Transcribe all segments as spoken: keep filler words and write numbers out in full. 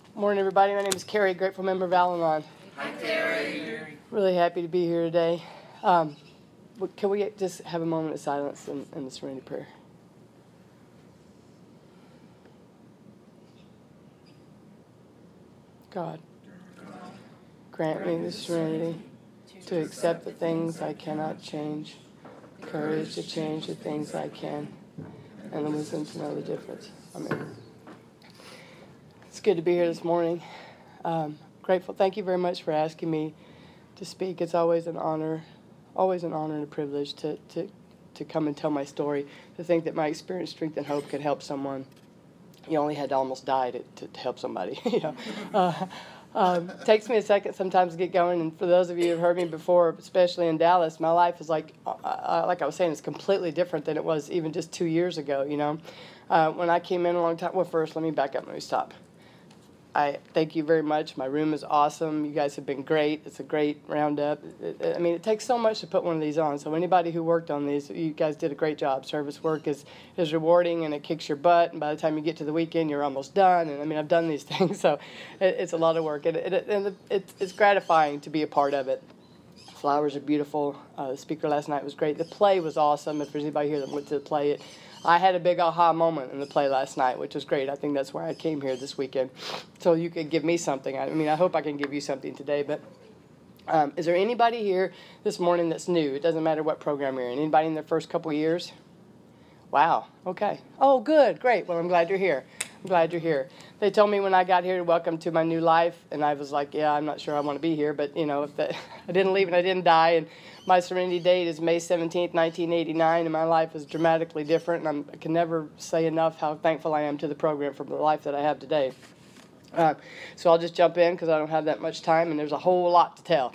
Morning, everybody. My name is Carrie, grateful member of Al-Anon. Hi, Carrie. Really happy to be here today. Um, can we just have a moment of silence and, and the serenity prayer? God, grant me the serenity to accept the things I cannot change, courage to change the things I can, and the wisdom to know the difference. Amen. It's good to be here this morning. Um, grateful. Thank you very much for asking me to speak. It's always an honor, always an honor and a privilege to, to, to come and tell my story, to think that my experience, strength, and hope could help someone. You only had to almost die to, to, to help somebody. you know, uh, um, takes me a second sometimes to get going. And for those of you who've heard me before, especially in Dallas, my life is like, uh, like I was saying, it's completely different than it was even just two years ago. You know, uh, when I came in a long time. Well, first, let me back up. Let me stop. I thank you very much. My room is awesome. You guys have been great. It's a great roundup. It, it, I mean, it takes so much to put one of these on. So anybody who worked on these, you guys did a great job. Service work is, is rewarding, and it kicks your butt. And by the time you get to the weekend, you're almost done. And I mean, I've done these things, so it, it's a lot of work. And, it, it, and it, it's gratifying to be a part of it. Flowers are beautiful. Uh, the speaker last night was great. The play was awesome. If there's anybody here that went to the play, it. I had a big aha moment in the play last night, which was great. I think that's why I came here this weekend. So you could give me something. I mean, I hope I can give you something today. But um, is there anybody here this morning that's new? It doesn't matter what program you're in. Anybody in their first couple years? Wow. Okay. Oh, good. Great. Well, I'm glad you're here. I'm glad you're here. They told me when I got here, welcome to my new life. And I was like, yeah, I'm not sure I want to be here. But, you know, if the, I didn't leave and I didn't die. And my serenity date is May seventeenth, nineteen eighty-nine. And my life is dramatically different. And I'm, I can never say enough how thankful I am to the program for the life that I have today. Uh, so I'll just jump in because I don't have that much time. And there's a whole lot to tell.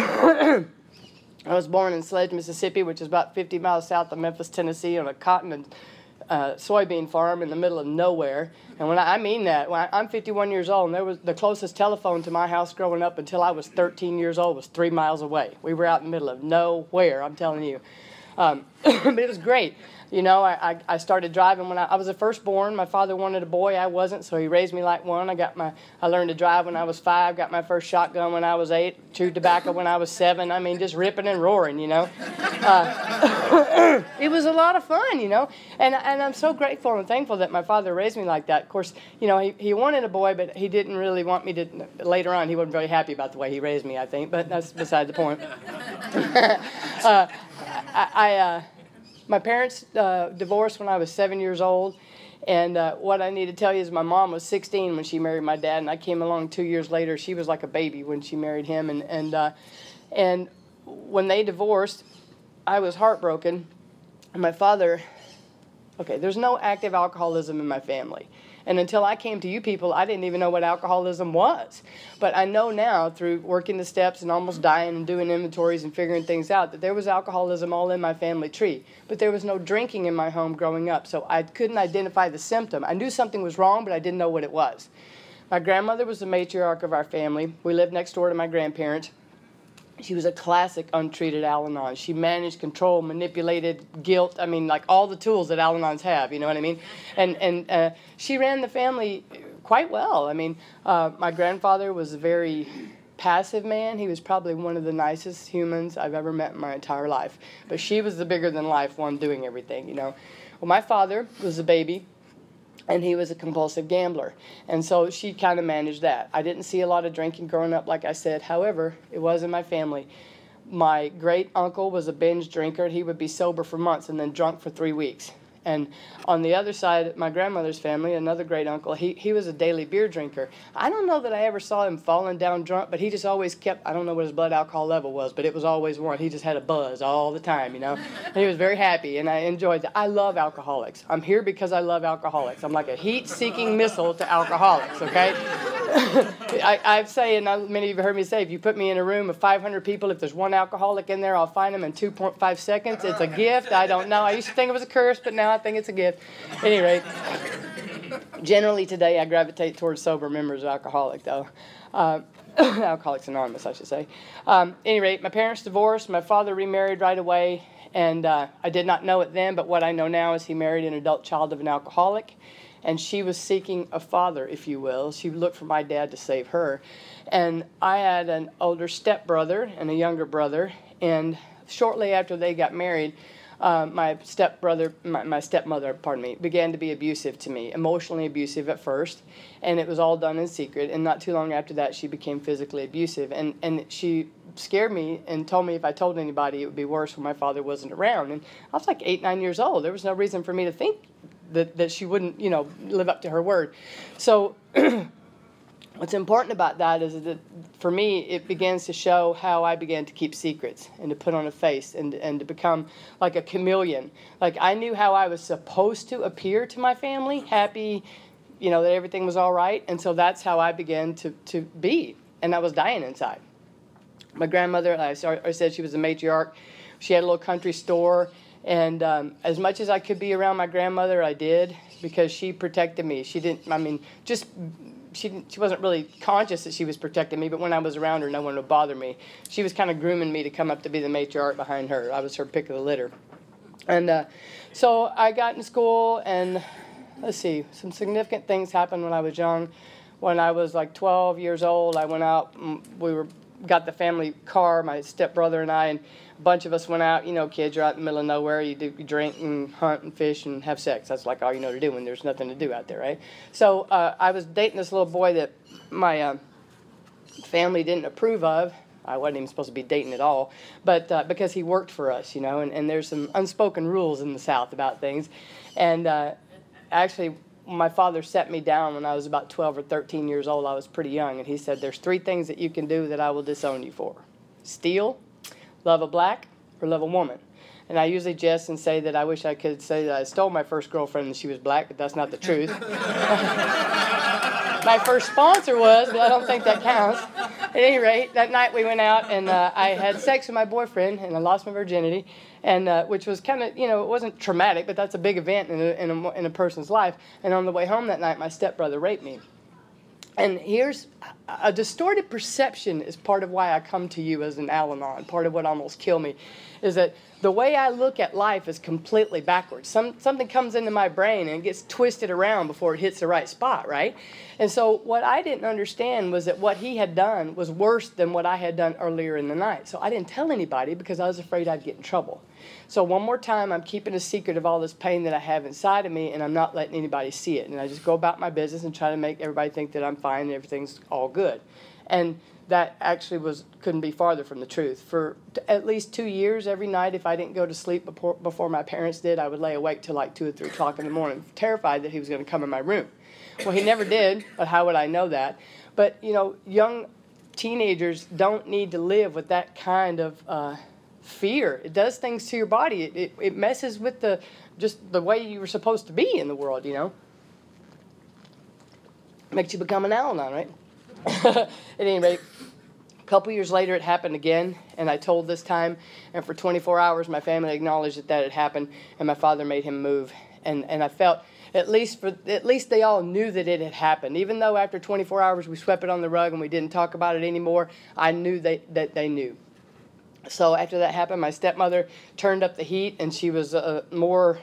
I was born in Sledge, Mississippi, which is about fifty miles south of Memphis, Tennessee, on a cotton and uh, soybean farm in the middle of nowhere. And when I, I mean that, when I, I'm fifty-one years old, and there was the closest telephone to my house growing up until I was thirteen years old was three miles away. We were out in the middle of nowhere, I'm telling you. Um, but it was great. You know, I, I, I started driving when I, I was the firstborn. My father wanted a boy. I wasn't, so he raised me like one. I got my, I learned to drive when I was five, got my first shotgun when I was eight, chewed tobacco when I was seven. I mean, just ripping and roaring, you know. Uh, it was a lot of fun, you know. And, and I'm so grateful and thankful that my father raised me like that. Of course, you know, he, he wanted a boy, but he didn't really want me to, later on, he wasn't very happy about the way he raised me, I think, but that's beside the point. uh, I... I uh, My parents uh, divorced when I was seven years old, and uh, what I need to tell you is my mom was sixteen when she married my dad, and I came along two years later. She was like a baby when she married him, and and uh, and when they divorced, I was heartbroken. And my father, okay, there's no active alcoholism in my family. And until I came to you people, I didn't even know what alcoholism was. But I know now through working the steps and almost dying and doing inventories and figuring things out that there was alcoholism all in my family tree. But there was no drinking in my home growing up, so I couldn't identify the symptom. I knew something was wrong, but I didn't know what it was. My grandmother was the matriarch of our family. We lived next door to my grandparents. She was a classic untreated Al-Anon. She managed, controlled, manipulated, guilt. I mean, like all the tools that Al-Anons have, you know what I mean? And and uh, she ran the family quite well. I mean, uh, my grandfather was a very passive man. He was probably one of the nicest humans I've ever met in my entire life. But she was the bigger-than-life one doing everything, you know. Well, my father was a baby. And he was a compulsive gambler. And so she kind of managed that. I didn't see a lot of drinking growing up, like I said. However, it was in my family. My great uncle was a binge drinker. He would be sober for months and then drunk for three weeks. And on the other side, my grandmother's family, another great uncle, he, he was a daily beer drinker. I don't know that I ever saw him falling down drunk, but he just always kept, I don't know what his blood alcohol level was, but it was always one. He just had a buzz all the time, you know. And he was very happy, and I enjoyed that. I love alcoholics. I'm here because I love alcoholics. I'm like a heat-seeking missile to alcoholics, okay? I, I say, and I, many of you have heard me say, if you put me in a room of five hundred people, if there's one alcoholic in there, I'll find him in two point five seconds. It's a gift. I don't know. I used to think it was a curse, but now I think it's a gift. At any rate, generally today I gravitate towards sober members of Alcoholic, though. Uh, Alcoholics Anonymous, I should say. Um, at any rate, my parents divorced. My father remarried right away, and uh, I did not know it then, but what I know now is he married an adult child of an alcoholic. and she was seeking a father, if you will. She looked for my dad to save her. And I had an older stepbrother and a younger brother, and shortly after they got married, uh, my stepbrother, my, my stepmother, pardon me, began to be abusive to me, emotionally abusive at first, and it was all done in secret. And not too long after that, she became physically abusive, and and she scared me and told me if I told anybody, it would be worse when my father wasn't around. And I was like eight, nine years old. There was no reason for me to think that that she wouldn't, you know, live up to her word. So what's important about that is that for me, it begins to show how I began to keep secrets and to put on a face and, and to become like a chameleon. Like I knew how I was supposed to appear to my family, happy, you know, that everything was all right. And so that's how I began to, to be. And I was dying inside. My grandmother, I said she was a matriarch. She had a little country store. And um, as much as I could be around my grandmother, I did, because she protected me. She didn't, I mean, just... She didn't, she wasn't really conscious that she was protecting me, but when I was around her, no one would bother me. She was kind of grooming me to come up to be the matriarch behind her. I was her pick of the litter. And uh, so I got in school, and let's see, some significant things happened when I was young. When I was like twelve years old, I went out, we were got the family car, my stepbrother and I, and a bunch of us went out. You know, kids, you're out in the middle of nowhere. You do you drink and hunt and fish and have sex. That's like all you know to do when there's nothing to do out there, right? So uh, I was dating this little boy that my uh, family didn't approve of. I wasn't even supposed to be dating at all, but uh, because he worked for us, you know, and, and there's some unspoken rules in the South about things. And uh, actually, my father set me down when I was about twelve or thirteen years old. I was pretty young, and he said, there's three things that you can do that I will disown you for: steal, love a black, or love a woman. And I usually jest and say that I wish I could say that I stole my first girlfriend and she was black, but that's not the truth. My first sponsor was, but I don't think that counts. At any rate, that night we went out, and uh, I had sex with my boyfriend, and I lost my virginity, and uh, which was kind of, you know, it wasn't traumatic, but that's a big event in a, in, a, in a person's life. And on the way home that night, my stepbrother raped me. And here's a distorted perception is part of why I come to you as an Al-Anon. Part of what almost killed me is that the way I look at life is completely backwards. Some, something comes into my brain and it gets twisted around before it hits the right spot, right? And so what I didn't understand was that what he had done was worse than what I had done earlier in the night. So I didn't tell anybody because I was afraid I'd get in trouble. So one more time, I'm keeping a secret of all this pain that I have inside of me, and I'm not letting anybody see it. And I just go about my business and try to make everybody think that I'm fine and everything's all good. And that actually was couldn't be farther from the truth. For t- at least two years, every night, if I didn't go to sleep before, before my parents did, I would lay awake till like two or three o'clock in the morning, terrified that he was going to come in my room. Well, he never did, but how would I know that? But, you know, young teenagers don't need to live with that kind of uh, fear. It does things to your body. It, it, it messes with the just the way you were supposed to be in the world, you know. Makes you become an Al-Anon, right? At any rate, a couple years later, it happened again, and I told this time, and for twenty-four hours, my family acknowledged that that had happened, and my father made him move, and, and I felt, at least for at least they all knew that it had happened. Even though after twenty-four hours, we swept it on the rug and we didn't talk about it anymore, I knew they, that they knew. So after that happened, my stepmother turned up the heat, and she was uh, more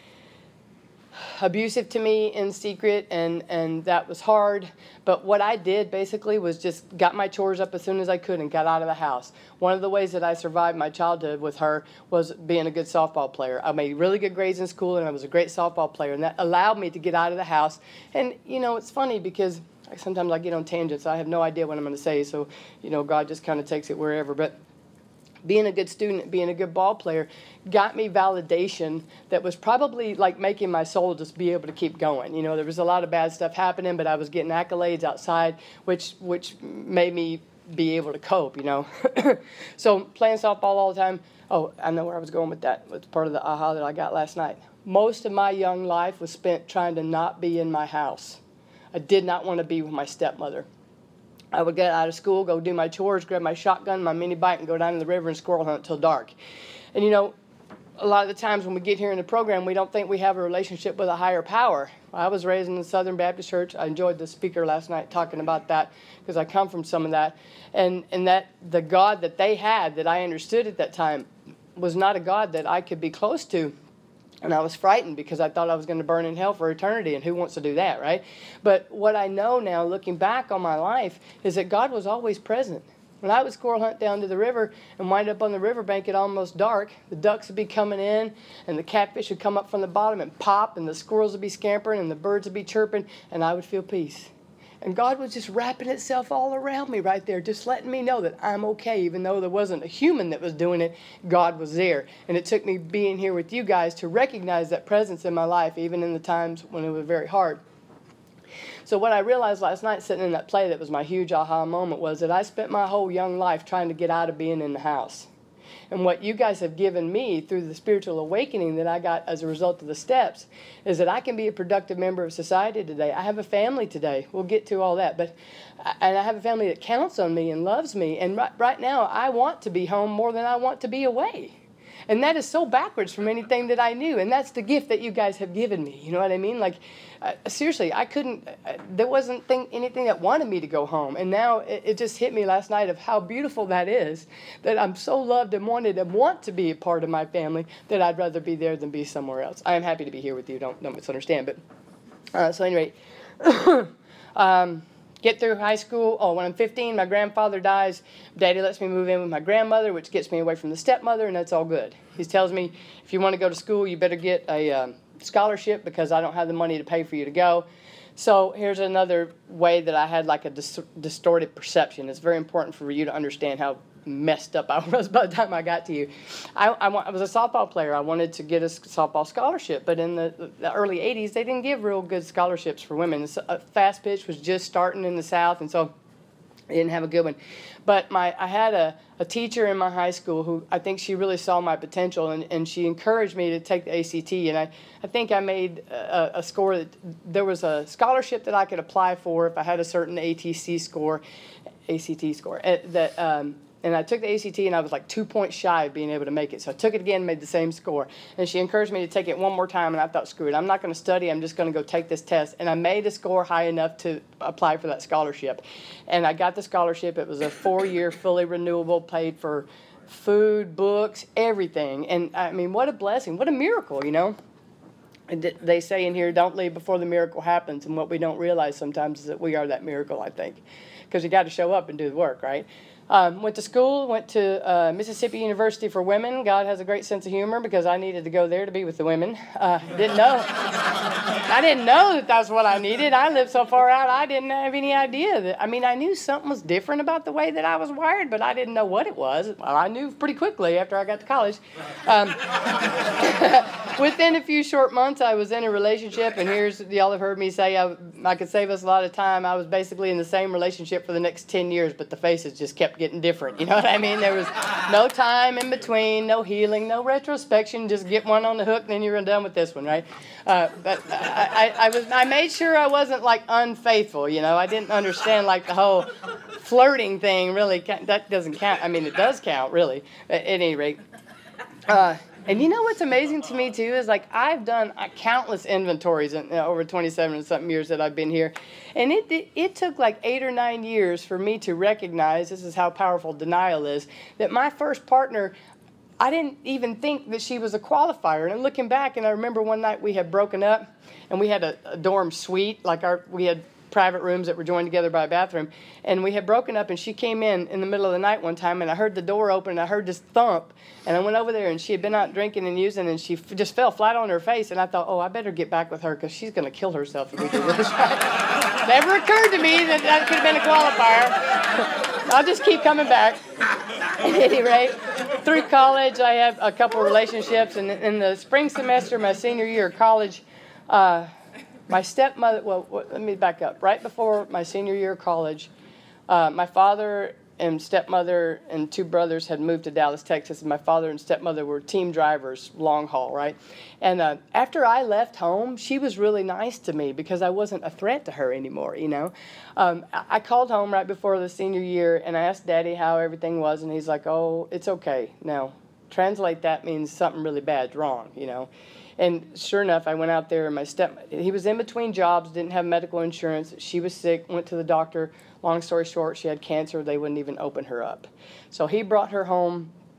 abusive to me in secret, and, and that was hard. But what I did basically was just got my chores up as soon as I could and got out of the house. One of the ways that I survived my childhood with her was being a good softball player. I made really good grades in school, and I was a great softball player, and that allowed me to get out of the house. And, you know, it's funny because sometimes I get on tangents. I have no idea what I'm going to say, so, you know, God just kind of takes it wherever. But being a good student, being a good ball player, got me validation that was probably like making my soul just be able to keep going. You know, there was a lot of bad stuff happening, but I was getting accolades outside, which which made me be able to cope, you know. So playing softball all the time. Oh, I know where I was going with that. It's part of the aha that I got last night. Most of my young life was spent trying to not be in my house. I did not want to be with my stepmother. I would get out of school, go do my chores, grab my shotgun, my mini bike, and go down to the river and squirrel hunt till dark. And, you know, a lot of the times when we get here in the program, we don't think we have a relationship with a higher power. I was raised in the Southern Baptist Church. I enjoyed the speaker last night talking about that because I come from some of that. And, and that the God that they had that I understood at that time was not a God that I could be close to. And I was frightened because I thought I was going to burn in hell for eternity, and who wants to do that, right? But what I know now, looking back on my life, is that God was always present. When I would squirrel hunt down to the river and wind up on the riverbank at almost dark, the ducks would be coming in, and the catfish would come up from the bottom and pop, and the squirrels would be scampering, and the birds would be chirping, and I would feel peace. And God was just wrapping itself all around me right there, just letting me know that I'm okay, even though there wasn't a human that was doing it. God was there. And it took me being here with you guys to recognize that presence in my life, even in the times when it was very hard. So what I realized last night sitting in that play that was my huge aha moment was that I spent my whole young life trying to get out of being in the house. And what you guys have given me through the spiritual awakening that I got as a result of the steps is that I can be a productive member of society today. I have a family today. We'll get to all that. But and I have a family that counts on me and loves me. And right, right now, I want to be home more than I want to be away. And that is so backwards from anything that I knew. And that's the gift that you guys have given me. You know what I mean? Like, uh, seriously, I couldn't, uh, there wasn't thing, anything that wanted me to go home. And now it, it just hit me last night of how beautiful that is, that I'm so loved and wanted and want to be a part of my family that I'd rather be there than be somewhere else. I am happy to be here with you. Don't, don't misunderstand. But, uh, so anyway, um, get through high school. Oh, when I'm fifteen, my grandfather dies. Daddy lets me move in with my grandmother, which gets me away from the stepmother, and that's all good. He tells me, if you want to go to school, you better get a um, scholarship because I don't have the money to pay for you to go. So here's another way that I had like a dis- distorted perception. It's very important for you to understand how messed up I was by the time I got to you. I, I, I was a softball player. I wanted to get a softball scholarship, but in the, the early eighties, they didn't give real good scholarships for women. So, fast pitch was just starting in the South, and so I didn't have a good one. But my I had a, a teacher in my high school who I think she really saw my potential, and, and she encouraged me to take the A C T. And I, I think I made a, a score that there was a scholarship that I could apply for if I had a certain A T C score, A C T score, that um, and I took the A C T, and I was like two points shy of being able to make it. So I took it again, made the same score. And she encouraged me to take it one more time, and I thought, screw it, I'm not going to study. I'm just going to go take this test. And I made a score high enough to apply for that scholarship. And I got the scholarship. It was a four-year, fully renewable, paid for food, books, everything. And, I mean, what a blessing. What a miracle, you know. And they say in here, don't leave before the miracle happens. And what we don't realize sometimes is that we are that miracle, I think. Because you got to show up and do the work, right? Um, went to school, went to uh, Mississippi University for Women. God has a great sense of humor because I needed to go there to be with the women. Uh, didn't know. I didn't know that that's what I needed. I lived so far out, I didn't have any idea. That. I mean, I knew something was different about the way that I was wired, but I didn't know what it was. Well, I knew pretty quickly after I got to college. Um, within a few short months, I was in a relationship, and here's, y'all have heard me say I, I could save us a lot of time. I was basically in the same relationship for the next ten years, but the faces just kept getting different. You know what I mean? There was no time in between, no healing, no retrospection. Just get one on the hook, and then you're done with this one, right? Uh, but I, I, I was I made sure I wasn't like unfaithful. You know, I didn't understand like the whole flirting thing. Really, that doesn't count. I mean, it does count, really. At any rate. Uh, And you know what's amazing to me, too, is like I've done uh, countless inventories in uh, over twenty-seven and something years that I've been here. And it, it it took like eight or nine years for me to recognize, this is how powerful denial is, that my first partner, I didn't even think that she was a qualifier. And I'm looking back, and I remember one night we had broken up, and we had a, a dorm suite, like our we had private rooms that were joined together by a bathroom, and we had broken up, and she came in in the middle of the night one time, and I heard the door open, and I heard this thump, and I went over there, and she had been out drinking and using, and she f- just fell flat on her face, and I thought, oh, I better get back with her, because she's going to kill herself if we do this. Never occurred to me that that could have been a qualifier. I'll just keep coming back. At any rate, through college, I have a couple relationships, and in the spring semester, my senior year of college, uh, my stepmother, well, let me back up. Right before my senior year of college, uh, my father and stepmother and two brothers had moved to Dallas, Texas, and my father and stepmother were team drivers, long haul, right? And uh, after I left home, she was really nice to me because I wasn't a threat to her anymore, you know? Um, I called home right before the senior year, and I asked Daddy how everything was, and he's like, oh, it's okay. Now, translate that means something really bad's wrong, you know? And sure enough, I went out there, and my step, he was in between jobs, didn't have medical insurance. She was sick, went to the doctor. Long story short, she had cancer. They wouldn't even open her up. So he brought her home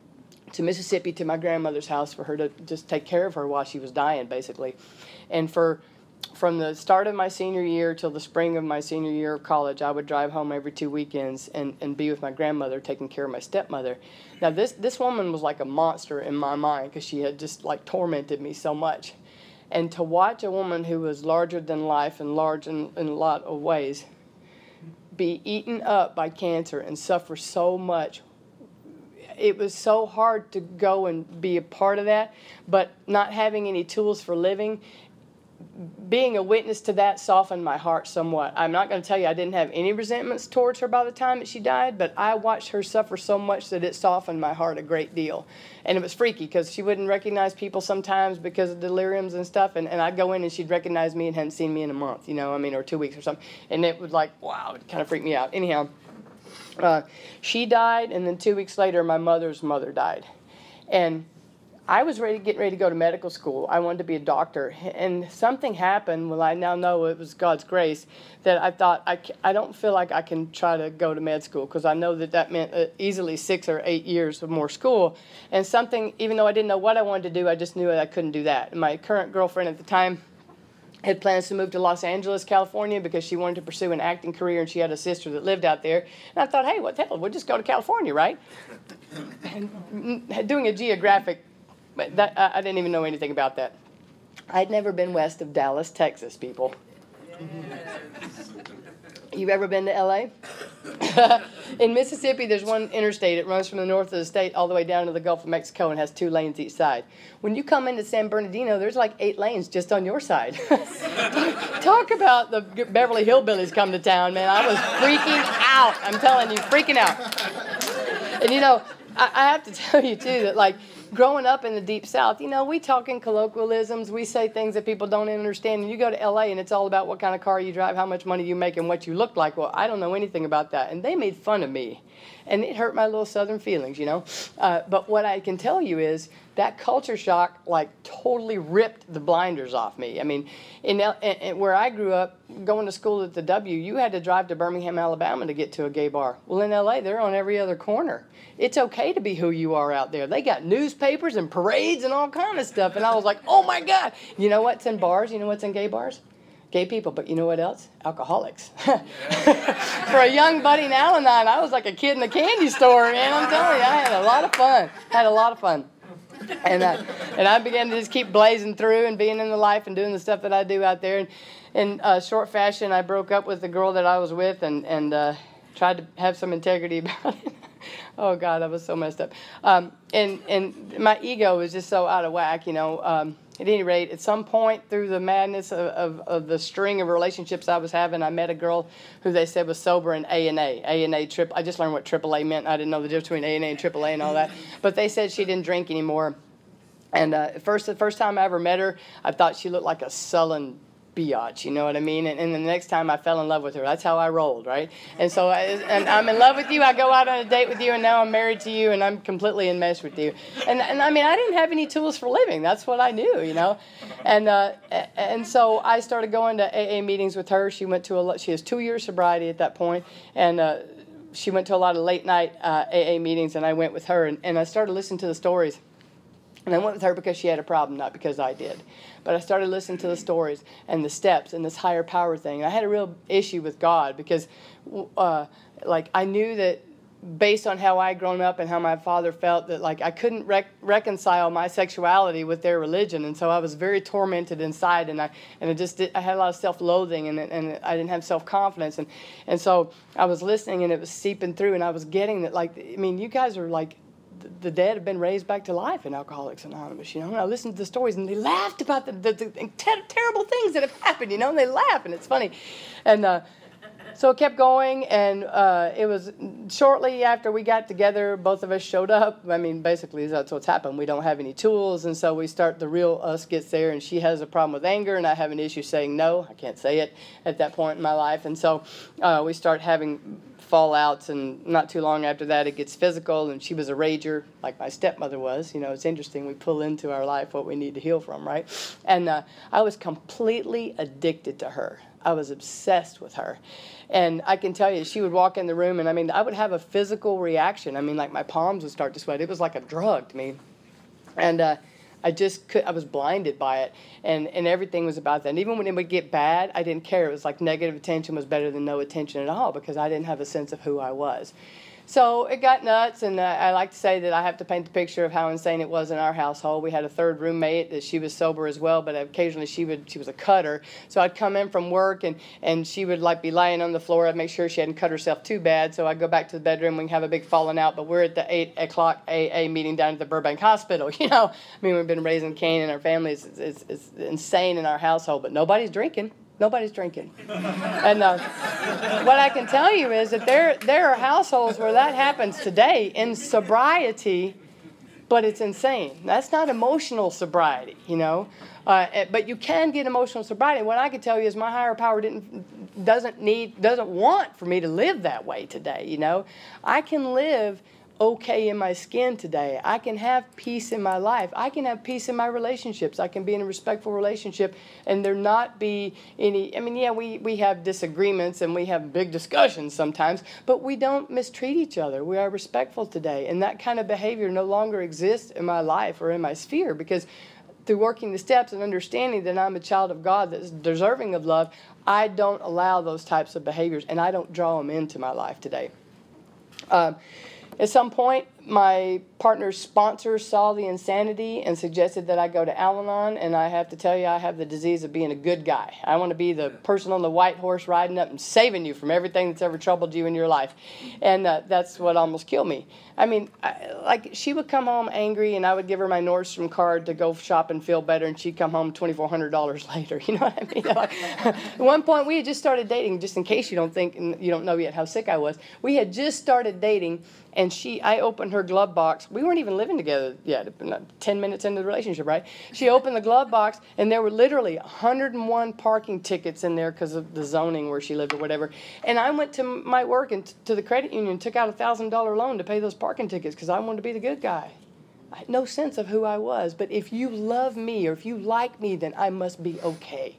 to Mississippi to my grandmother's house for her to just take care of her while she was dying, basically. And for from the start of my senior year till the spring of my senior year of college, I would drive home every two weekends and, and be with my grandmother, taking care of my stepmother. Now, this, this woman was like a monster in my mind because she had just like tormented me so much. And to watch a woman who was larger than life and large in, in a lot of ways be eaten up by cancer and suffer so much, it was so hard to go and be a part of that, but not having any tools for living, being a witness to that softened my heart somewhat. I'm not going to tell you I didn't have any resentments towards her by the time that she died, but I watched her suffer so much that it softened my heart a great deal. And it was freaky because she wouldn't recognize people sometimes because of deliriums and stuff, and, and I'd go in and she'd recognize me and hadn't seen me in a month, you know, I mean, or two weeks or something. And it would like, wow, it kind of freaked me out. Anyhow, uh, she died, and then two weeks later, my mother's mother died. And I was ready, getting ready to go to medical school. I wanted to be a doctor. And something happened, well, I now know it was God's grace, that I thought, I, I don't feel like I can try to go to med school because I know that that meant uh, easily six or eight years of more school. And something, even though I didn't know what I wanted to do, I just knew that I couldn't do that. And my current girlfriend at the time had plans to move to Los Angeles, California, because she wanted to pursue an acting career, and she had a sister that lived out there. And I thought, hey, what the hell, we'll just go to California, right? And doing a geographic But that, I, I didn't even know anything about that. I'd never been west of Dallas, Texas, people. You've ever been to L A? In Mississippi, there's one interstate. It runs from the north of the state all the way down to the Gulf of Mexico and has two lanes each side. When you come into San Bernardino, there's like eight lanes just on your side. Talk about the Beverly Hillbillies come to town, man. I was freaking out. I'm telling you, freaking out. And, you know, I, I have to tell you, too, that, like, growing up in the Deep South, you know, we talk in colloquialisms. We say things that people don't understand. And you go to L A and it's all about what kind of car you drive, how much money you make, and what you look like. Well, I don't know anything about that. And they made fun of me. And it hurt my little Southern feelings, you know. Uh, but what I can tell you is that culture shock, like, totally ripped the blinders off me. I mean, in, L- in where I grew up, going to school at the W, you had to drive to Birmingham, Alabama to get to a gay bar. Well, in L A, they're on every other corner. It's okay to be who you are out there. They got newspapers and parades and all kind of stuff. And I was like, oh, my God. You know what's in bars? You know what's in gay bars? Gay people. But you know what else? Alcoholics. For a young budding Al-Anon, I was like a kid in a candy store, man. I'm telling you, I had a lot of fun. Had a lot of fun. And I, and I began to just keep blazing through and being in the life and doing the stuff that I do out there. And in uh, short fashion, I broke up with the girl that I was with and, and uh, tried to have some integrity about it. Oh, God, I was so messed up. Um, and, and my ego was just so out of whack, you know. Um, at any rate, at some point through the madness of, of, of the string of relationships I was having, I met a girl who they said was sober in A and A. A and A, trip. I just learned what triple A meant. I didn't know the difference between A and A and triple A and all that. But they said she didn't drink anymore. And uh, first, the first time I ever met her, I thought she looked like a sullen biatch, you know what I mean? And, and the next time I fell in love with her. That's how I rolled, right? And so, I, and I'm in love with you. I go out on a date with you, and now I'm married to you, and I'm completely enmeshed with you. And, and I mean, I didn't have any tools for living. That's what I knew, you know? And uh, and so I started going to A A meetings with her. She went to a, she has two years sobriety at that point, and uh, she went to a lot of late night uh, A A meetings, and I went with her, and, and I started listening to the stories. And I went with her because she had a problem, not because I did. But I started listening to the stories and the steps and this higher power thing. And I had a real issue with God because, uh, like, I knew that based on how I'd grown up and how my father felt, that, like, I couldn't rec- reconcile my sexuality with their religion. And so I was very tormented inside, and I and I just did, I had a lot of self-loathing, and and I didn't have self-confidence. And, and so I was listening, and it was seeping through, and I was getting that, like, I mean, you guys are, like, the dead have been raised back to life in Alcoholics Anonymous, you know. And I listened to the stories, and they laughed about the, the, the ter- terrible things that have happened, you know, and they laugh, and it's funny. And uh, so it kept going, and uh, it was shortly after we got together, both of us showed up. I mean, basically, that's what's happened. We don't have any tools, and so we start, the real us gets there, and she has a problem with anger, and I have an issue saying no. I can't say it at that point in my life. And so uh, we start having fallouts, and not too long after that it gets physical, and she was a rager like my stepmother was. You know, it's interesting, we pull into our life what we need to heal from, right? And uh, I was completely addicted to her. I was obsessed with her. And I can tell you, she would walk in the room, and I mean, I would have a physical reaction. I mean, like my palms would start to sweat. It was like a drug to me. And uh, I just could, I was blinded by it. And, and everything was about that. And even when it would get bad, I didn't care. It was like negative attention was better than no attention at all, because I didn't have a sense of who I was. So it got nuts, and uh, I like to say that I have to paint the picture of how insane it was in our household. We had a third roommate that she was sober as well, but occasionally she would she was a cutter. So I'd come in from work, and, and she would like be lying on the floor. I'd make sure she hadn't cut herself too bad. So I'd go back to the bedroom. We can have a big falling out, but we're at the eight o'clock A A meeting down at the Burbank Hospital. You know, I mean, we've been raising Cain, and our family is, is, is insane in our household, but nobody's drinking. Nobody's drinking. And uh, what I can tell you is that there there are households where that happens today in sobriety, but it's insane. That's not emotional sobriety, you know. Uh, but you can get emotional sobriety. What I can tell you is my higher power didn't doesn't need doesn't want for me to live that way today, you know. I can live okay in my skin today. I can have peace in my life. I can have peace in my relationships. I can be in a respectful relationship and there not be any, I mean, yeah, we, we have disagreements and we have big discussions sometimes, but we don't mistreat each other. We are respectful today. And that kind of behavior no longer exists in my life or in my sphere, because through working the steps and understanding that I'm a child of God that's deserving of love, I don't allow those types of behaviors and I don't draw them into my life today. Um, At some point, my partner's sponsor saw the insanity and suggested that I go to Al-Anon, and I have to tell you, I have the disease of being a good guy. I want to be the person on the white horse riding up and saving you from everything that's ever troubled you in your life, and uh, that's what almost killed me. I mean, I, like, she would come home angry, and I would give her my Nordstrom card to go shop and feel better, and she'd come home twenty-four hundred dollars later, you know what I mean? Like, at one point, we had just started dating, just in case you don't think, and you don't know yet how sick I was. We had just started dating, and she, I opened her glove box. We weren't even living together yet, ten minutes into the relationship, right? She opened the glove box, and there were literally one hundred one parking tickets in there because of the zoning where she lived or whatever. And I went to my work and t- to the credit union and took out a one thousand dollars loan to pay those parking tickets because I wanted to be the good guy. I had no sense of who I was. But if you love me or if you like me, then I must be okay.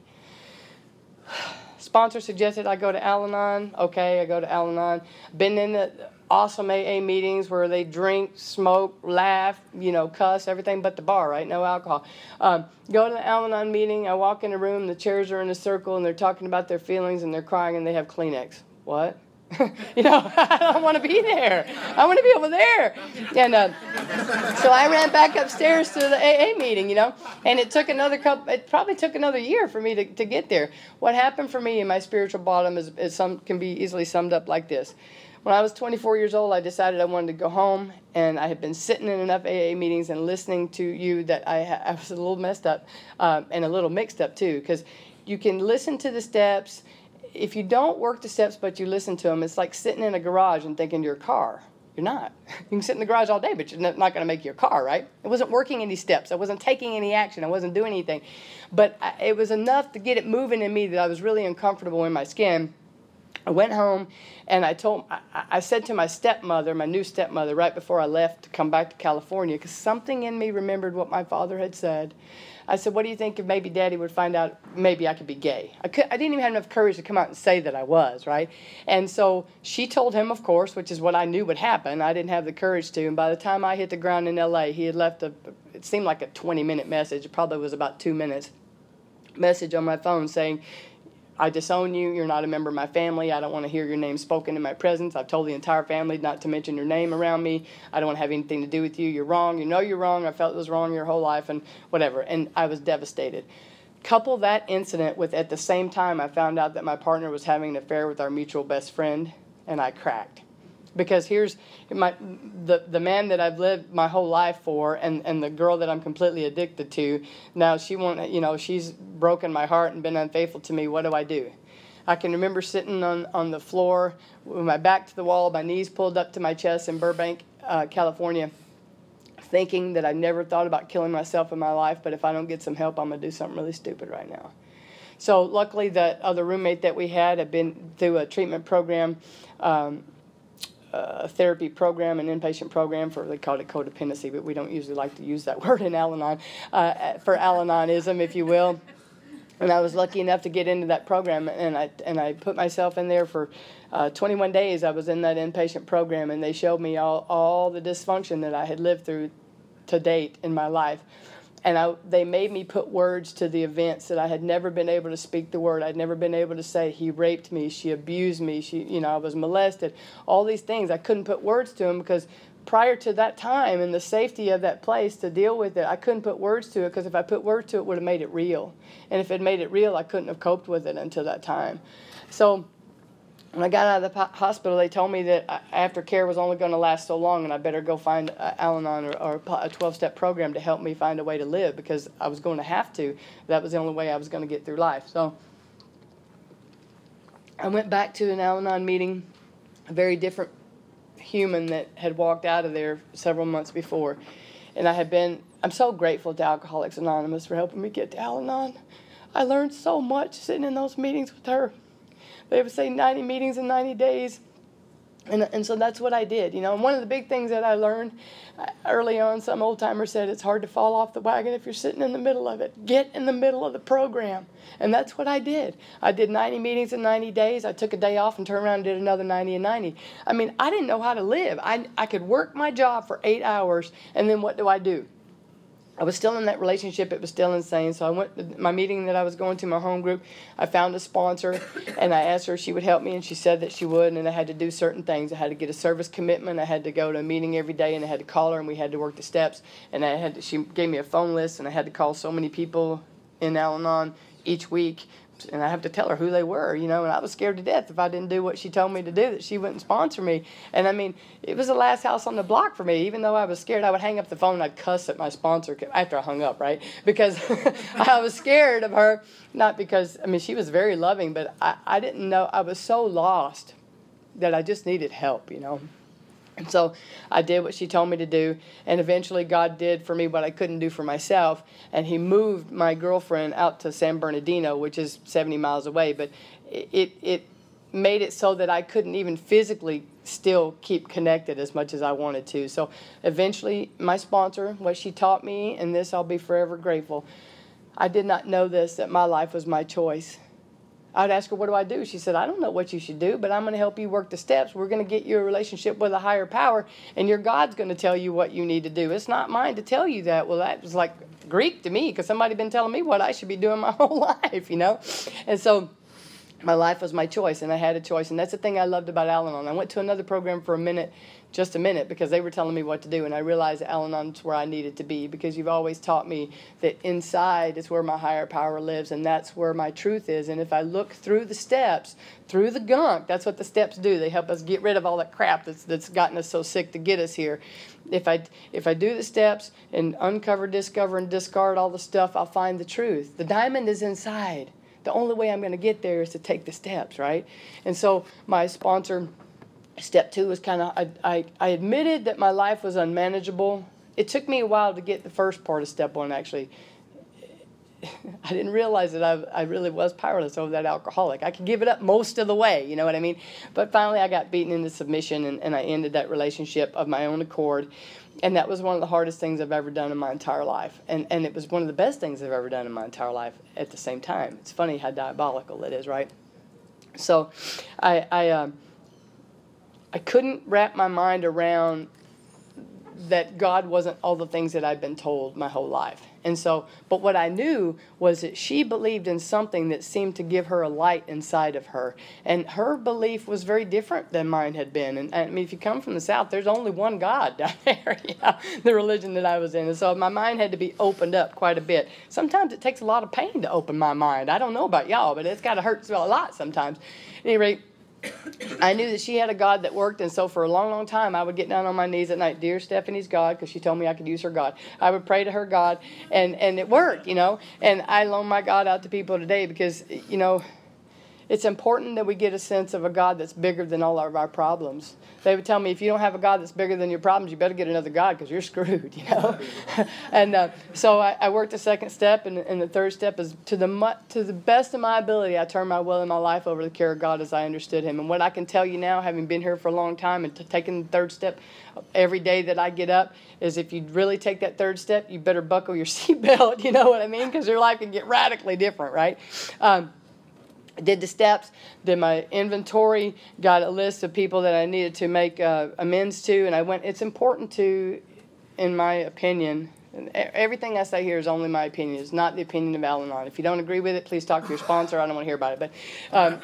Sponsor suggested I go to Al-Anon. Okay, I go to Al-Anon. Been in the awesome A A meetings where they drink, smoke, laugh, you know, cuss, everything but the bar, right? No alcohol. Um, go to the Al-Anon meeting. I walk in a room. The chairs are in a circle, and they're talking about their feelings, and they're crying, and they have Kleenex. What? You know, I don't want to be there. I want to be over there. And uh, so I ran back upstairs to the A A meeting, you know, and it took another couple, it probably took another year for me to, to get there. What happened for me in my spiritual bottom is, is some can be easily summed up like this. When I was twenty-four years old, I decided I wanted to go home, and I had been sitting in enough A A meetings and listening to you that I, I was a little messed up um, and a little mixed up too, because you can listen to the steps. If you don't work the steps but you listen to them, it's like sitting in a garage and thinking you're a car. You're not. You can sit in the garage all day, but you're not going to make your car, right? I wasn't working any steps. I wasn't taking any action. I wasn't doing anything. But I, it was enough to get it moving in me that I was really uncomfortable in my skin. I went home, and I told, I, I said to my stepmother, my new stepmother, right before I left to come back to California, because something in me remembered what my father had said. I said, what do you think if maybe Daddy would find out maybe I could be gay? I, could, I didn't even have enough courage to come out and say that I was, right? And so she told him, of course, which is what I knew would happen. I didn't have the courage to. And by the time I hit the ground in L A, he had left a, it seemed like a twenty-minute message. It probably was about two minutes message on my phone saying, I disown you. You're not a member of my family. I don't want to hear your name spoken in my presence. I've told the entire family not to mention your name around me. I don't want to have anything to do with you. You're wrong. You know you're wrong. I felt it was wrong your whole life and whatever. And I was devastated. Couple that incident with, at the same time, I found out that my partner was having an affair with our mutual best friend, and I cracked. Because here's my the the man that I've lived my whole life for, and, and the girl that I'm completely addicted to. Now she won't, you know, she's broken my heart and been unfaithful to me. What do I do? I can remember sitting on, on the floor with my back to the wall, my knees pulled up to my chest in Burbank, uh, California, thinking that I never thought about killing myself in my life. But if I don't get some help, I'm gonna do something really stupid right now. So luckily, the other roommate that we had had been through a treatment program. Um, a therapy program, an inpatient program for, they called it codependency, but we don't usually like to use that word in Al-Anon, uh, for Al-Anonism, if you will. And I was lucky enough to get into that program, and I and I put myself in there for uh, twenty-one days. I was in that inpatient program, and they showed me all, all the dysfunction that I had lived through to date in my life. And I, they made me put words to the events that I had never been able to speak the word. I'd never been able to say, he raped me, she abused me, she, you know, I was molested. All these things, I couldn't put words to them because prior to that time and the safety of that place to deal with it, I couldn't put words to it because if I put words to it, it would have made it real. And if it made it real, I couldn't have coped with it until that time. So when I got out of the hospital, they told me that aftercare was only going to last so long, and I better go find Al-Anon or, or a twelve-step program to help me find a way to live because I was going to have to. That was the only way I was going to get through life. So I went back to an Al-Anon meeting, a very different human that had walked out of there several months before. And I had been, I'm so grateful to Alcoholics Anonymous for helping me get to Al-Anon. I learned so much sitting in those meetings with her. They would say ninety meetings in ninety days. And and so that's what I did, you know. And one of the big things that I learned early on, some old timer said, it's hard to fall off the wagon if you're sitting in the middle of it. Get in the middle of the program. And that's what I did. I did ninety meetings in ninety days. I took a day off and turned around and did another ninety in ninety. I mean, I didn't know how to live. I, I could work my job for eight hours, and then what do I do? I was still in that relationship. It was still insane. So I went to my meeting that I was going to, my home group. I found a sponsor, and I asked her if she would help me, and she said that she would, and I had to do certain things. I had to get a service commitment. I had to go to a meeting every day, and I had to call her, and we had to work the steps. And I had to, she gave me a phone list, and I had to call so many people in Al-Anon each week. And I have to tell her who they were, you know, and I was scared to death if I didn't do what she told me to do, that she wouldn't sponsor me. And, I mean, it was the last house on the block for me. Even though I was scared, I would hang up the phone and I'd cuss at my sponsor after I hung up, right? Because I was scared of her, not because, I mean, she was very loving, but I, I didn't know, I was so lost that I just needed help, you know. And so I did what she told me to do, and eventually God did for me what I couldn't do for myself, and he moved my girlfriend out to San Bernardino, which is seventy miles away, but it it made it so that I couldn't even physically still keep connected as much as I wanted to. So eventually my sponsor, what she taught me, and this I'll be forever grateful, I did not know this, that my life was my choice. I'd ask her, what do I do? She said, I don't know what you should do, but I'm going to help you work the steps. We're going to get you a relationship with a higher power, and your God's going to tell you what you need to do. It's not mine to tell you that. Well, that was like Greek to me because somebody had been telling me what I should be doing my whole life, you know. And so my life was my choice, and I had a choice, and that's the thing I loved about Al-Anon. I went to another program for a minute, just a minute, because they were telling me what to do, and I realized that Al-Anon's where I needed to be, because you've always taught me that inside is where my higher power lives, and that's where my truth is. And if I look through the steps, through the gunk, that's what the steps do. They help us get rid of all that crap that's that's gotten us so sick to get us here. If I if I do the steps and uncover, discover, and discard all the stuff, I'll find the truth. The diamond is inside. The only way I'm going to get there is to take the steps, right? And so my sponsor, step two was kind of, I, I, I admitted that my life was unmanageable. It took me a while to get the first part of step one, actually. I didn't realize that I, I really was powerless over that alcoholic. I could give it up most of the way, you know what I mean? But finally I got beaten into submission, and, and I ended that relationship of my own accord. And that was one of the hardest things I've ever done in my entire life. And and it was one of the best things I've ever done in my entire life at the same time. It's funny how diabolical it is, right? So I I, um, I couldn't wrap my mind around that God wasn't all the things that I'd been told my whole life. And so, but what I knew was that she believed in something that seemed to give her a light inside of her. And her belief was very different than mine had been. And I mean, if you come from the South, there's only one God down there, you know, the religion that I was in. And so my mind had to be opened up quite a bit. Sometimes it takes a lot of pain to open my mind. I don't know about y'all, but it's got to hurt a lot sometimes. At any rate, I knew that she had a God that worked, and so for a long, long time, I would get down on my knees at night, dear Stephanie's God, because she told me I could use her God. I would pray to her God, and, and it worked, you know, and I loan my God out to people today because, you know, it's important that we get a sense of a God that's bigger than all of our problems. They would tell me, if you don't have a God that's bigger than your problems, you better get another God because you're screwed, you know. and uh, so I, I worked the second step, and, and the third step is to the mu- to the best of my ability, I turn my will and my life over to the care of God as I understood Him. And what I can tell you now, having been here for a long time and t- taking the third step every day that I get up, is if you really take that third step, you better buckle your seatbelt, you know what I mean? Because your life can get radically different, right? Um, I did the steps, did my inventory, got a list of people that I needed to make uh, amends to, and I went, it's important to, in my opinion, and everything I say here is only my opinion. It's not the opinion of Al-Anon. If you don't agree with it, please talk to your sponsor. I don't want to hear about it. But um,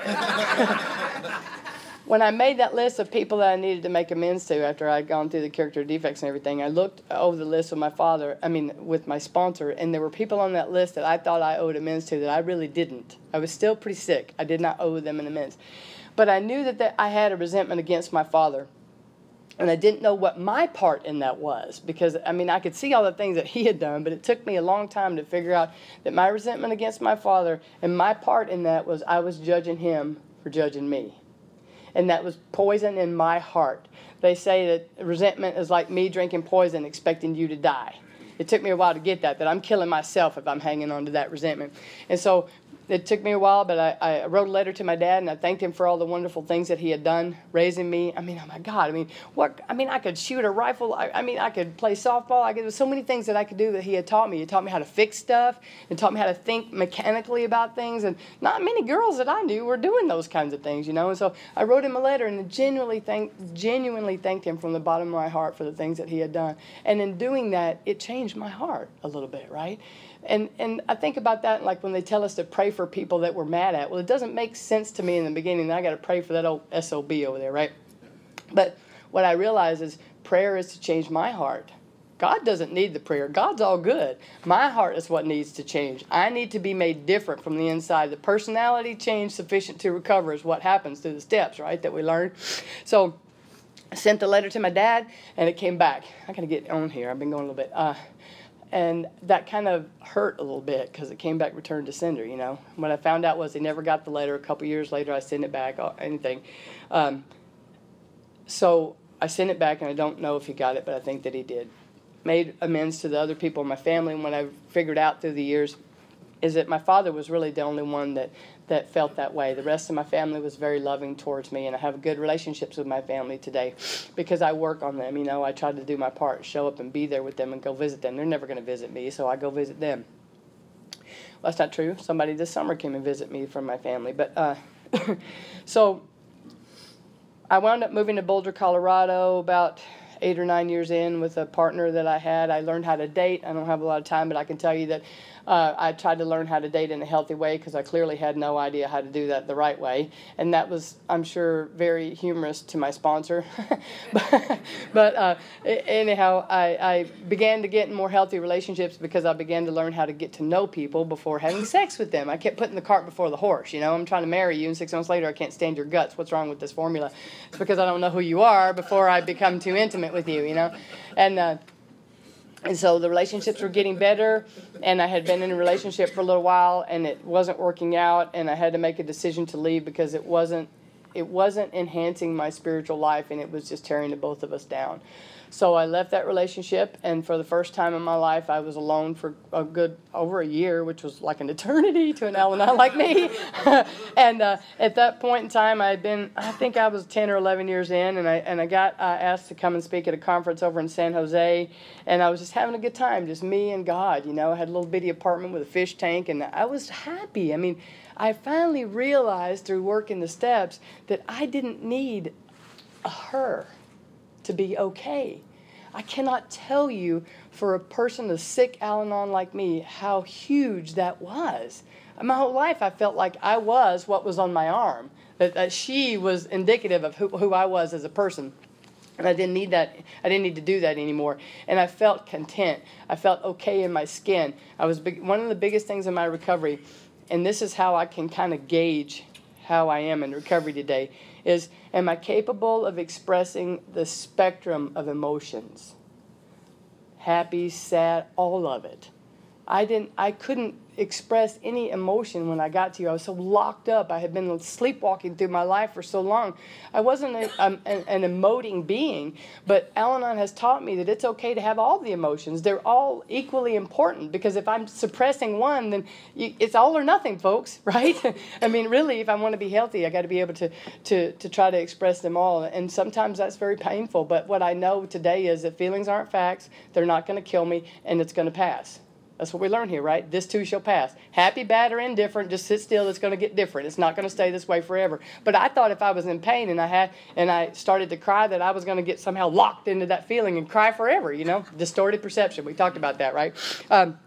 when I made that list of people that I needed to make amends to after I'd gone through the character defects and everything, I looked over the list with my father, I mean, with my sponsor, and there were people on that list that I thought I owed amends to that I really didn't. I was still pretty sick. I did not owe them an amends. But I knew that, that I had a resentment against my father. And I didn't know what my part in that was because, I mean, I could see all the things that he had done, but it took me a long time to figure out that my resentment against my father and my part in that was I was judging him for judging me. And that was poison in my heart. They say that resentment is like me drinking poison expecting you to die. It took me a while to get that, that I'm killing myself if I'm hanging on to that resentment. And so it took me a while, but I, I wrote a letter to my dad, and I thanked him for all the wonderful things that he had done, raising me. I mean, oh my God, I mean, what? I mean, I could shoot a rifle. I, I mean, I could play softball. I could, there was so many things that I could do that he had taught me. He taught me how to fix stuff, and taught me how to think mechanically about things. And not many girls that I knew were doing those kinds of things, you know. And so I wrote him a letter, and genuinely thanked, genuinely thanked him from the bottom of my heart for the things that he had done. And in doing that, it changed my heart a little bit, right? And and I think about that, like when they tell us to pray for people that we're mad at. Well, it doesn't make sense to me in the beginning that I got to pray for that old S O B over there, right? But what I realize is prayer is to change my heart. God doesn't need the prayer. God's all good. My heart is what needs to change. I need to be made different from the inside. The personality change sufficient to recover is what happens through the steps, right, that we learn. So I sent the letter to my dad, and it came back. I got to get on here. I've been going a little bit. Uh, And that kind of hurt a little bit because it came back returned to sender, you know. What I found out was he never got the letter. A couple years later, I sent it back, or anything. Um, so I sent it back, and I don't know if he got it, but I think that he did. Made amends to the other people in my family. And what I figured out through the years is that my father was really the only one that, that felt that way. The rest of my family was very loving towards me, and I have good relationships with my family today because I work on them. You know, I try to do my part, show up and be there with them and go visit them. They're never going to visit me, so I go visit them. Well, that's not true. Somebody this summer came and visit me from my family. But uh, so I wound up moving to Boulder, Colorado about eight or nine years in with a partner that I had. I learned how to date. I don't have a lot of time, but I can tell you that uh, I tried to learn how to date in a healthy way because I clearly had no idea how to do that the right way. And that was, I'm sure, very humorous to my sponsor. but but uh, anyhow, I, I began to get in more healthy relationships because I began to learn how to get to know people before having sex with them. I kept putting the cart before the horse. You know, I'm trying to marry you, and six months later, I can't stand your guts. What's wrong with this formula? It's because I don't know who you are before I become too intimate with you, you know. And uh, and so the relationships were getting better, and I had been in a relationship for a little while, and it wasn't working out, and I had to make a decision to leave because it wasn't it wasn't enhancing my spiritual life, and it was just tearing the both of us down. So I left that relationship, and for the first time in my life, I was alone for a good over a year, which was like an eternity to an Al-Anon like me. and uh, at that point in time, I had been, I think I was ten or eleven years in, and I and I got uh, asked to come and speak at a conference over in San Jose, and I was just having a good time, just me and God. You know, I had a little bitty apartment with a fish tank, and I was happy. I mean, I finally realized through working the steps that I didn't need a her to be okay. I cannot tell you for a person, a sick Al-Anon like me, how huge that was. My whole life I felt like I was what was on my arm, that, that she was indicative of who, who I was as a person. And I didn't need that. I didn't need to do that anymore. And I felt content. I felt okay in my skin. I was big, one of the biggest things in my recovery, and this is how I can kind of gauge how I am in recovery today, is am I capable of expressing the spectrum of emotions? Happy, sad, all of it. I didn't, I couldn't express any emotion when I got to you. I was so locked up. I had been sleepwalking through my life for so long. I wasn't a, um, an, an emoting being, but Al-Anon has taught me that it's okay to have all the emotions. They're all equally important, because if I'm suppressing one, then you, it's all or nothing, folks, right? I mean, really, if I want to be healthy, I got to be able to, to, to try to express them all. And sometimes that's very painful, but what I know today is that feelings aren't facts. They're not going to kill me, and it's going to pass. That's what we learn here, right? This too shall pass. Happy, bad, or indifferent, just sit still. It's going to get different. It's not going to stay this way forever. But I thought if I was in pain and I had and I started to cry, that I was going to get somehow locked into that feeling and cry forever, you know? Distorted perception. We talked about that, right? Um,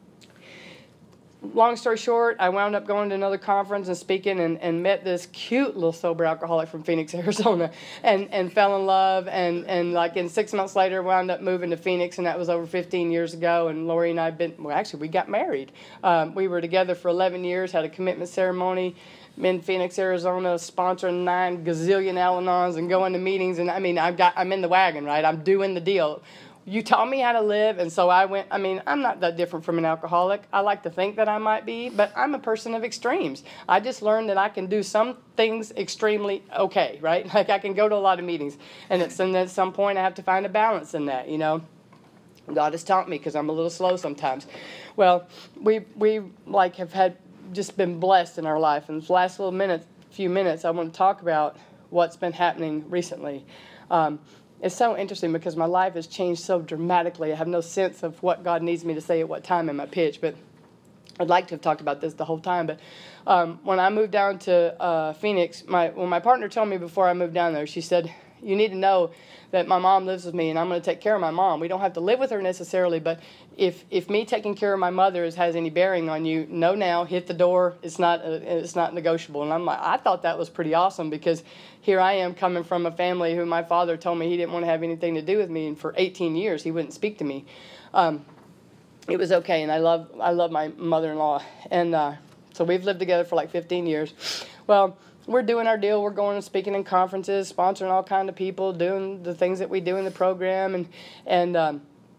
long story short, I wound up going to another conference and speaking and, and met this cute little sober alcoholic from Phoenix, Arizona, and, and fell in love. And, and like in six months later, wound up moving to Phoenix, and that was over fifteen years ago. And Lori and I been, well, actually, we got married. Um, we were together for eleven years, had a commitment ceremony in Phoenix, Arizona, sponsoring nine gazillion Al-Anons and going to meetings. And I mean, I've got, I'm in the wagon, right? I'm doing the deal. You taught me how to live, and so I went. I mean, I'm not that different from an alcoholic. I like to think that I might be, but I'm a person of extremes. I just learned that I can do some things extremely okay, right? Like I can go to a lot of meetings, and, it's, and at some point I have to find a balance in that, you know. God has taught me, because I'm a little slow sometimes. Well, we we like have had just been blessed in our life, and the last little minute, few minutes, I want to talk about what's been happening recently. Um, It's so interesting because my life has changed so dramatically. I have no sense of what God needs me to say at what time in my pitch, but I'd like to have talked about this the whole time. But um, when I moved down to uh, Phoenix, my when my partner told me before I moved down there, she said, you need to know that my mom lives with me, and I'm going to take care of my mom. We don't have to live with her necessarily, but if if me taking care of my mother is, has any bearing on you, know now, hit the door. It's not uh, it's not negotiable. And I'm like, I thought that was pretty awesome, because here I am coming from a family who my father told me he didn't want to have anything to do with me, and for eighteen years he wouldn't speak to me. Um, it was okay, and I love I love my mother-in-law, and uh, so we've lived together for like fifteen years. Well, we're doing our deal. We're going and speaking in conferences, sponsoring all kind of people, doing the things that we do in the program. And and um,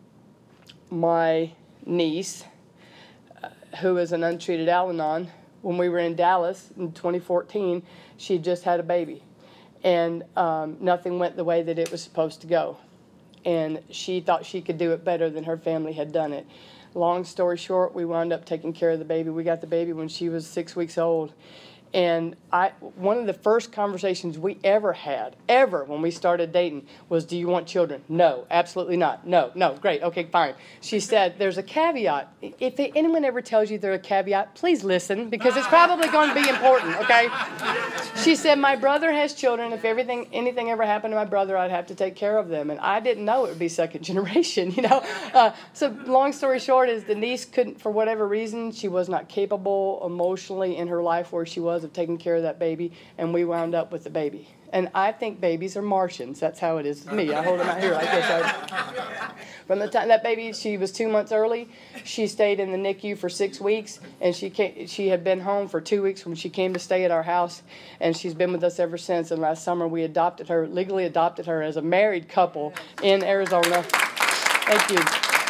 my niece, uh, who is an untreated Al-Anon, when we were in Dallas in twenty fourteen, she just had a baby. And um, nothing went the way that it was supposed to go. And she thought she could do it better than her family had done it. Long story short, we wound up taking care of the baby. We got the baby when she was six weeks old. And I, one of the first conversations we ever had, ever, when we started dating, was, do you want children? No, absolutely not. No, no, great, okay, fine. She said, there's a caveat. If anyone ever tells you there's a caveat, please listen, because it's probably going to be important, okay? She said, my brother has children. If everything, anything ever happened to my brother, I'd have to take care of them. And I didn't know it would be second generation, you know? Uh, so long story short is the niece couldn't, for whatever reason, she was not capable emotionally in her life where she was of taking care of that baby, and we wound up with the baby. And I think babies are Martians. That's how it is with me. I hold them out here like this. I, from the time that baby, she was two months early. She stayed in the N I C U for six weeks, and she came, she had been home for two weeks when she came to stay at our house, and she's been with us ever since. And last summer, we adopted her, legally adopted her as a married couple in Arizona. Thank you.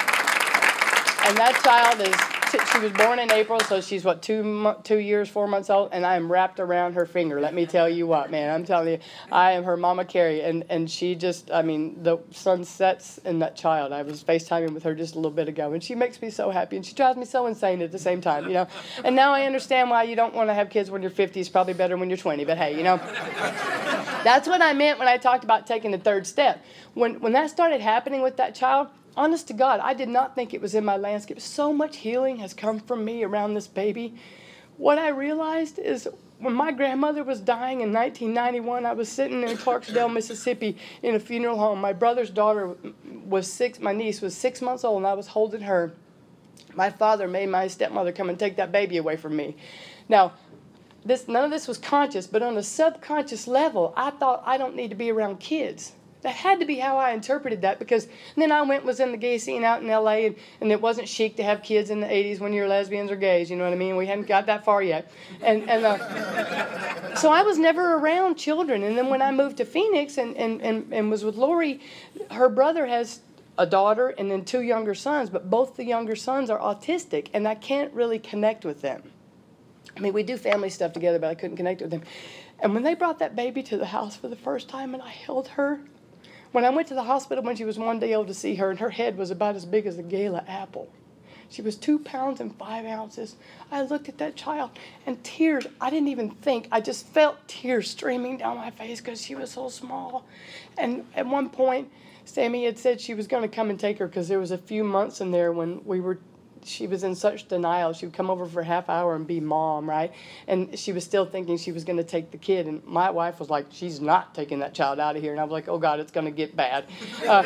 And that child is, she was born in April, so she's, what, two two years, four months old, and I am wrapped around her finger. Let me tell you what, man. I'm telling you, I am her Mama Carrie, and, and she just, I mean, the sun sets in that child. I was FaceTiming with her just a little bit ago, and she makes me so happy, and she drives me so insane at the same time, you know. And now I understand why you don't want to have kids when you're fifty. It's probably better when you're twenty, but hey, you know. That's what I meant when I talked about taking the third step. When when that started happening with that child, honest to God, I did not think it was in my landscape. So much healing has come from me around this baby. What I realized is when my grandmother was dying in nineteen ninety-one, I was sitting in Clarksdale, Mississippi in a funeral home. My brother's daughter was six, my niece was six months old, and I was holding her. My father made my stepmother come and take that baby away from me. Now, this none of this was conscious, but on a subconscious level, I thought I don't need to be around kids. That had to be how I interpreted that, because then I went was in the gay scene out in L A, and, and it wasn't chic to have kids in the eighties when you're lesbians or gays, you know what I mean? We hadn't got that far yet. And and uh, so I was never around children. And then when I moved to Phoenix and, and, and, and was with Lori, her brother has a daughter and then two younger sons, but both the younger sons are autistic, and I can't really connect with them. I mean, we do family stuff together, but I couldn't connect with them. And when they brought that baby to the house for the first time and I held her, when I went to the hospital when she was one day old to see her, and her head was about as big as a Gala apple. She was two pounds and five ounces. I looked at that child, and tears, I didn't even think. I just felt tears streaming down my face because she was so small. And at one point, Sammy had said she was going to come and take her because there was a few months in there when we were, she was in such denial. She would come over for a half hour and be mom, right? And she was still thinking she was going to take the kid. And my wife was like, she's not taking that child out of here. And I was like, oh, God, it's going to get bad. Uh,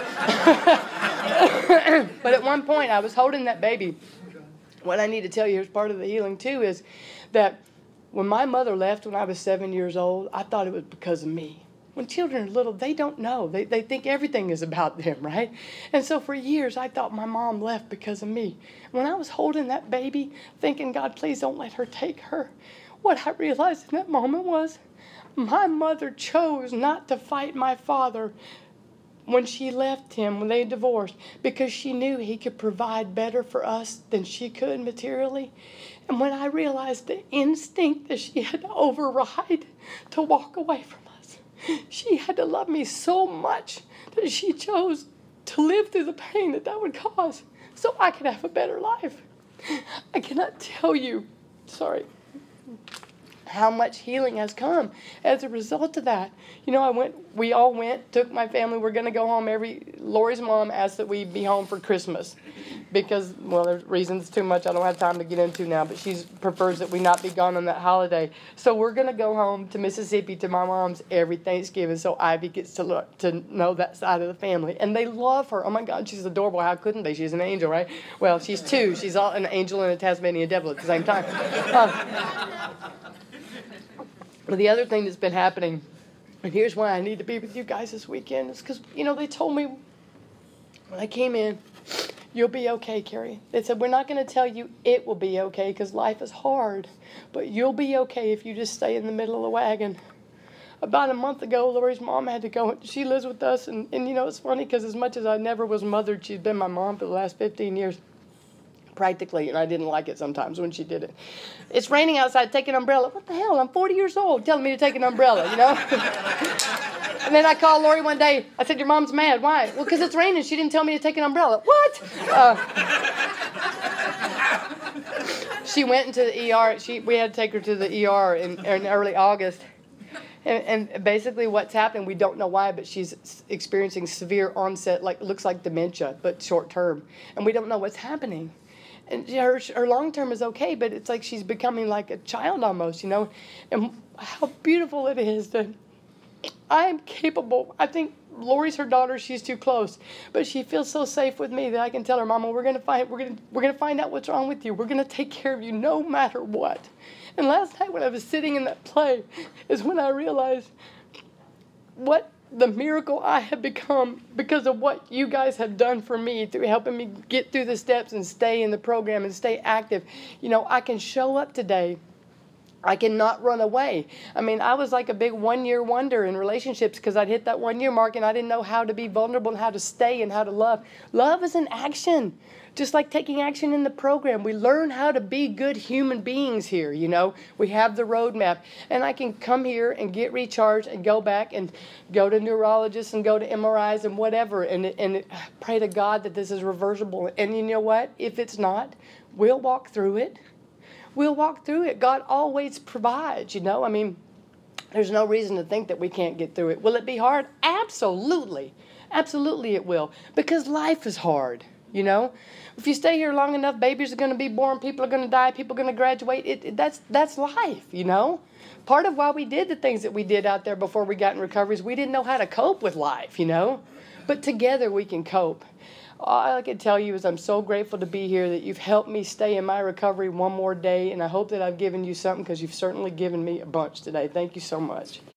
but at one point, I was holding that baby. What I need to tell you, here's part of the healing, too, is that when my mother left when I was seven years old, I thought it was because of me. When children are little, they don't know. They they think everything is about them, right? And so for years, I thought my mom left because of me. When I was holding that baby, thinking, God, please don't let her take her, what I realized in that moment was my mother chose not to fight my father when she left him, when they divorced, because she knew he could provide better for us than she could materially. And when I realized the instinct that she had to override to walk away from us, she had to love me so much that she chose to live through the pain that that would cause so I could have a better life. I cannot tell you, sorry, how much healing has come as a result of that. You know, I went, we all went, took my family, we're going to go home every, Lori's mom asked that we be home for Christmas because, well, there's reasons too much I don't have time to get into now, but she prefers that we not be gone on that holiday. So we're going to go home to Mississippi to my mom's every Thanksgiving so Ivy gets to look, to know that side of the family. And they love her. Oh, my God, she's adorable. How couldn't they? She's an angel, right? Well, she's two. She's all an angel and a Tasmanian devil at the same time. Uh, But the other thing that's been happening, and here's why I need to be with you guys this weekend, is because, you know, they told me when I came in, you'll be okay, Carrie. They said, we're not going to tell you it will be okay because life is hard, but you'll be okay if you just stay in the middle of the wagon. About a month ago, Lori's mom had to go. She lives with us, and, and you know, it's funny because as much as I never was mothered, she's been my mom for the last fifteen years. Practically, and I didn't like it sometimes when she did it. It's raining outside, take an umbrella. What the hell? I'm forty years old telling me to take an umbrella, you know? And then I called Lori one day. I said, your mom's mad. Why? Well, because it's raining. She didn't tell me to take an umbrella. What? Uh, she went into the E R. She, we had to take her to the E R in, in early August. And, and basically what's happened, we don't know why, but she's experiencing severe onset, like looks like dementia, but short term. And we don't know what's happening. And her, her long term is okay, but it's like she's becoming like a child almost, you know. And how beautiful it is that I am capable. I think Lori's her daughter; she's too close, but she feels so safe with me that I can tell her, "Mama, we're gonna find we're gonna we're gonna find out what's wrong with you. We're gonna take care of you no matter what." And last night when I was sitting in that play, is when I realized what the miracle I have become because of what you guys have done for me through helping me get through the steps and stay in the program and stay active. You know, I can show up today. I cannot run away. I mean, I was like a big one-year wonder in relationships because I'd hit that one-year mark and I didn't know how to be vulnerable and how to stay and how to love. Love is an action. Just like taking action in the program, we learn how to be good human beings here, you know. We have the roadmap. And I can come here and get recharged and go back and go to neurologists and go to M R Is and whatever and, and pray to God that this is reversible. And you know what? If it's not, we'll walk through it. We'll walk through it. God always provides, you know. I mean, there's no reason to think that we can't get through it. Will it be hard? Absolutely. Absolutely it will. Because life is hard. You know, if you stay here long enough, babies are going to be born, people are going to die, people are going to graduate. It, it, that's that's life, you know. Part of why we did the things that we did out there before we got in recovery is we didn't know how to cope with life, you know. But together we can cope. All I can tell you is I'm so grateful to be here that you've helped me stay in my recovery one more day. And I hope that I've given you something because you've certainly given me a bunch today. Thank you so much.